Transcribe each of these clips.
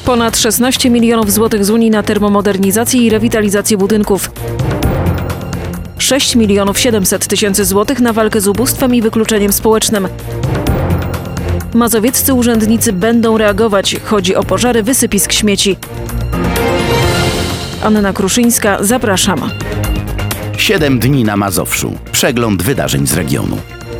Ponad 16 milionów złotych z Unii na termomodernizację i rewitalizację budynków. 6 milionów 700 tysięcy złotych na walkę z ubóstwem i wykluczeniem społecznym. Mazowieccy urzędnicy będą reagować. Chodzi o pożary wysypisk śmieci. Anna Kruszyńska, zapraszam. 7 dni na Mazowszu. Przegląd wydarzeń z regionu.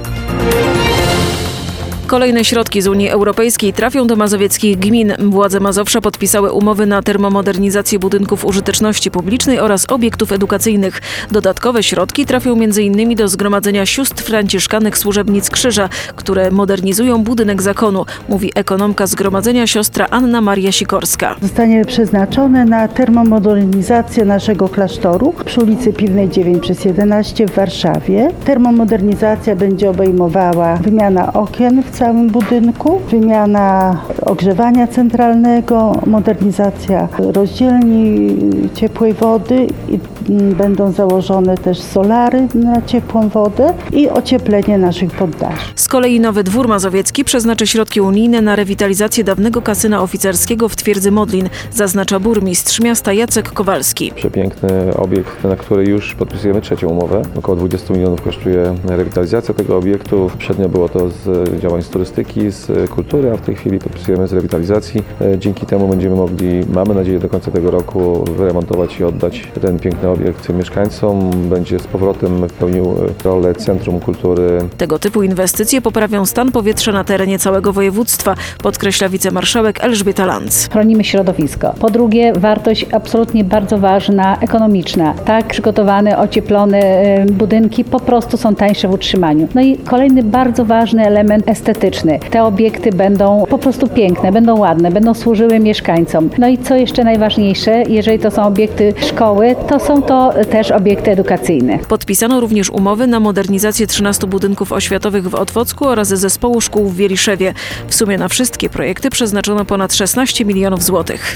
Kolejne środki z Unii Europejskiej trafią do mazowieckich gmin. Władze Mazowsza podpisały umowy na termomodernizację budynków użyteczności publicznej oraz obiektów edukacyjnych. Dodatkowe środki trafią m.in. do Zgromadzenia Sióstr Franciszkanych Służebnic Krzyża, które modernizują budynek zakonu, mówi ekonomka Zgromadzenia siostra Anna Maria Sikorska. Zostanie przeznaczone na termomodernizację naszego klasztoru przy ulicy Piwnej 9/11 w Warszawie. Termomodernizacja będzie obejmowała wymiana okien w całym budynku, wymiana ogrzewania centralnego, modernizacja rozdzielni ciepłej wody i będą założone też solary na ciepłą wodę i ocieplenie naszych poddaszy. Z kolei Nowy Dwór Mazowiecki przeznaczy środki unijne na rewitalizację dawnego kasyna oficerskiego w Twierdzy Modlin, zaznacza burmistrz miasta Jacek Kowalski. Przepiękny obiekt, na który już podpisujemy trzecią umowę. Około 20 milionów kosztuje rewitalizacja tego obiektu. Poprzednio było to z działań z turystyki, z kultury, a w tej chwili podpisujemy z rewitalizacji. Dzięki temu będziemy mogli, mamy nadzieję, do końca tego roku wyremontować i oddać ten piękny obiekt mieszkańcom. Będzie z powrotem pełnił rolę Centrum Kultury. Tego typu inwestycje poprawią stan powietrza na terenie całego województwa, podkreśla wicemarszałek Elżbieta Lanc. Chronimy środowisko. Po drugie, wartość absolutnie bardzo ważna, ekonomiczna. Tak przygotowane, ocieplone budynki po prostu są tańsze w utrzymaniu. No i kolejny bardzo ważny element estetyczny. Te obiekty będą po prostu piękne, będą ładne, będą służyły mieszkańcom. No i co jeszcze najważniejsze, jeżeli to są obiekty szkoły, to są to też obiekty edukacyjne. Podpisano również umowy na modernizację 13 budynków oświatowych w Otwocku oraz zespołu szkół w Wieliszewie. W sumie na wszystkie projekty przeznaczono ponad 16 milionów złotych.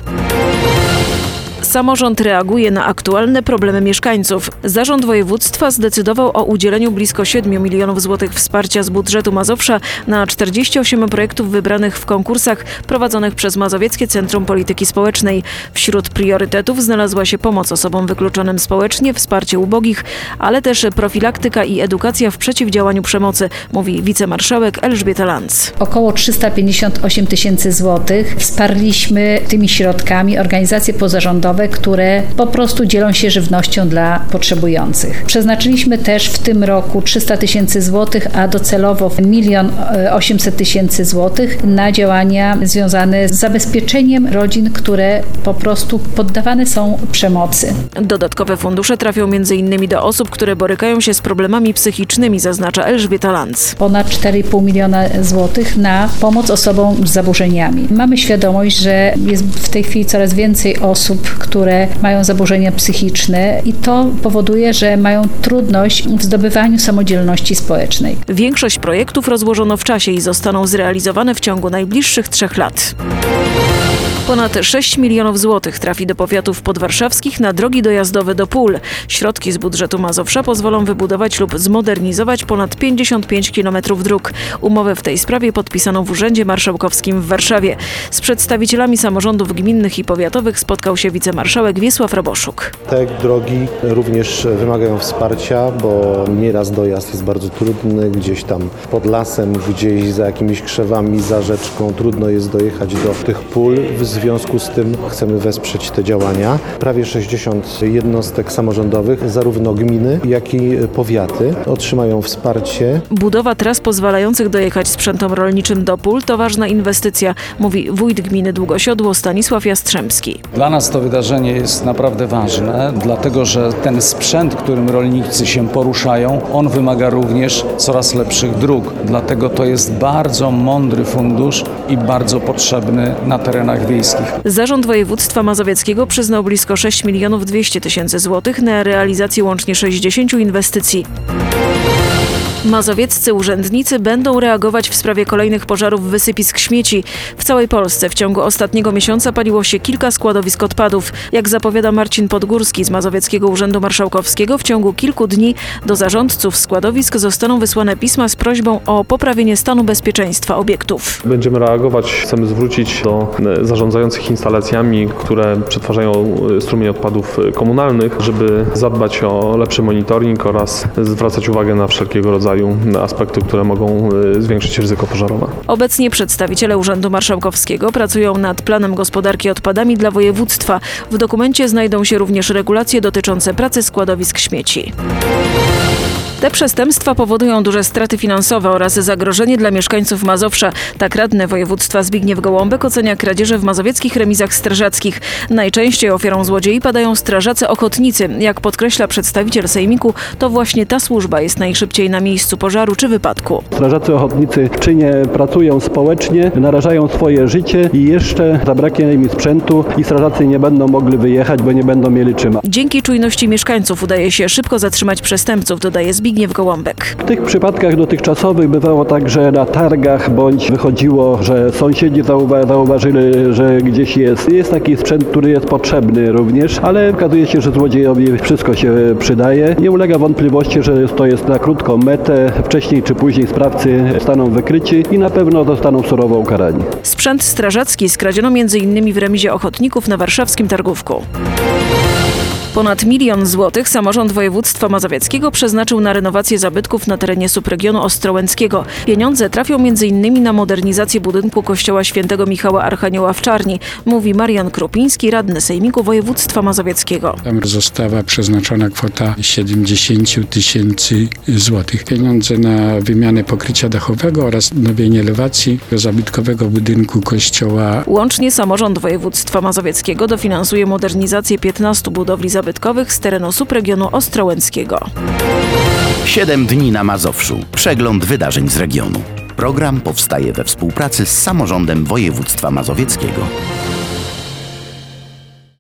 Samorząd reaguje na aktualne problemy mieszkańców. Zarząd województwa zdecydował o udzieleniu blisko 7 milionów złotych wsparcia z budżetu Mazowsza na 48 projektów wybranych w konkursach prowadzonych przez Mazowieckie Centrum Polityki Społecznej. Wśród priorytetów znalazła się pomoc osobom wykluczonym społecznie, wsparcie ubogich, ale też profilaktyka i edukacja w przeciwdziałaniu przemocy, mówi wicemarszałek Elżbieta Lanc. Około 358 tysięcy złotych wsparliśmy tymi środkami organizacje pozarządowe, które po prostu dzielą się żywnością dla potrzebujących. Przeznaczyliśmy też w tym roku 300 tysięcy złotych, a docelowo 1 800 000 złotych na działania związane z zabezpieczeniem rodzin, które po prostu poddawane są przemocy. Dodatkowe fundusze trafią m.in. do osób, które borykają się z problemami psychicznymi, zaznacza Elżbieta Lanc. Ponad 4,5 miliona złotych na pomoc osobom z zaburzeniami. Mamy świadomość, że jest w tej chwili coraz więcej osób, które mają zaburzenia psychiczne i to powoduje, że mają trudność w zdobywaniu samodzielności społecznej. Większość projektów rozłożono w czasie i zostaną zrealizowane w ciągu najbliższych 3 lat. Ponad 6 milionów złotych trafi do powiatów podwarszawskich na drogi dojazdowe do pól. Środki z budżetu Mazowsza pozwolą wybudować lub zmodernizować ponad 55 km dróg. Umowę w tej sprawie podpisano w Urzędzie Marszałkowskim w Warszawie. Z przedstawicielami samorządów gminnych i powiatowych spotkał się wicemarszałek Wiesław Roboszuk. Te drogi również wymagają wsparcia, bo nieraz dojazd jest bardzo trudny, gdzieś tam pod lasem, gdzieś za jakimiś krzewami, za rzeczką. Trudno jest dojechać do tych pól. W związku z tym chcemy wesprzeć te działania. Prawie 60 jednostek samorządowych, zarówno gminy, jak i powiaty otrzymają wsparcie. Budowa tras pozwalających dojechać sprzętom rolniczym do pól to ważna inwestycja, mówi wójt gminy Długosiodło Stanisław Jastrzębski. Dla nas to wydarzenie jest naprawdę ważne, dlatego że ten sprzęt, którym rolnicy się poruszają, on wymaga również coraz lepszych dróg. Dlatego to jest bardzo mądry fundusz i bardzo potrzebny na terenach wiejskich. Zarząd Województwa Mazowieckiego przyznał blisko 6 200 000 złotych na realizację łącznie 60 inwestycji. Mazowieccy urzędnicy będą reagować w sprawie kolejnych pożarów wysypisk śmieci. W całej Polsce w ciągu ostatniego miesiąca paliło się kilka składowisk odpadów. Jak zapowiada Marcin Podgórski z Mazowieckiego Urzędu Marszałkowskiego, w ciągu kilku dni do zarządców składowisk zostaną wysłane pisma z prośbą o poprawienie stanu bezpieczeństwa obiektów. Będziemy reagować, chcemy zwrócić do zarządzających instalacjami, które przetwarzają strumień odpadów komunalnych, żeby zadbać o lepszy monitoring oraz zwracać uwagę na wszelkiego rodzaju aspekty, które mogą zwiększyć ryzyko pożarowe. Obecnie przedstawiciele Urzędu Marszałkowskiego pracują nad planem gospodarki odpadami dla województwa. W dokumencie znajdą się również regulacje dotyczące pracy składowisk śmieci. Te przestępstwa powodują duże straty finansowe oraz zagrożenie dla mieszkańców Mazowsza. Tak radny województwa Zbigniew Gołąbek ocenia kradzieże w mazowieckich remizach strażackich. Najczęściej ofiarą złodziei padają strażacy ochotnicy. Jak podkreśla przedstawiciel sejmiku, to właśnie ta służba jest najszybciej na miejscu pożaru czy wypadku. Strażacy ochotnicy czynnie pracują społecznie, narażają swoje życie i jeszcze zabraknie im sprzętu i strażacy nie będą mogli wyjechać, bo nie będą mieli czym. Dzięki czujności mieszkańców udaje się szybko zatrzymać przestępców, dodaje Zbigniew Gołąbek. W tych przypadkach dotychczasowych bywało tak, że na targach bądź wychodziło, że sąsiedzi zauważyli, że gdzieś jest taki sprzęt, który jest potrzebny również, ale okazuje się, że złodziejowi wszystko się przydaje. Nie ulega wątpliwości, że to jest na krótką metę. Wcześniej czy później sprawcy zostaną wykryci i na pewno zostaną surowo ukarani. Sprzęt strażacki skradziono m.in. w remizie ochotników na warszawskim Targówku. Ponad 1 000 000 złotych samorząd województwa mazowieckiego przeznaczył na renowację zabytków na terenie subregionu ostrołęckiego. Pieniądze trafią m.in. na modernizację budynku kościoła świętego Michała Archanioła w Czarni, mówi Marian Krupiński, radny sejmiku województwa mazowieckiego. Tam została przeznaczona kwota 70 000 złotych. Pieniądze na wymianę pokrycia dachowego oraz odnowienie elewacji do zabytkowego budynku kościoła. Łącznie samorząd województwa mazowieckiego dofinansuje modernizację 15 budowli zabytkowych z terenu subregionu ostrołęckiego. 7 dni na Mazowszu. Przegląd wydarzeń z regionu. Program powstaje we współpracy z samorządem województwa mazowieckiego.